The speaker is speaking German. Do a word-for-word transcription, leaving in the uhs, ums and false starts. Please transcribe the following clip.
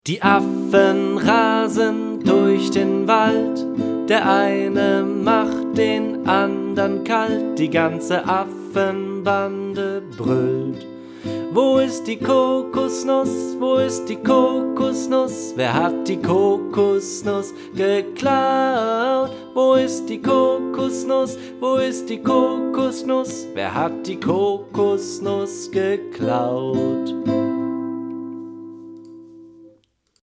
Die Affen rasen durch den Wald, der eine macht den andern kalt, die ganze Affenbande brüllt. Wo ist die Kokosnuss, wo ist die Kokosnuss, wer hat die Kokosnuss geklaut? Wo ist die Kokosnuss, wo ist die Kokosnuss, wer hat die Kokosnuss geklaut?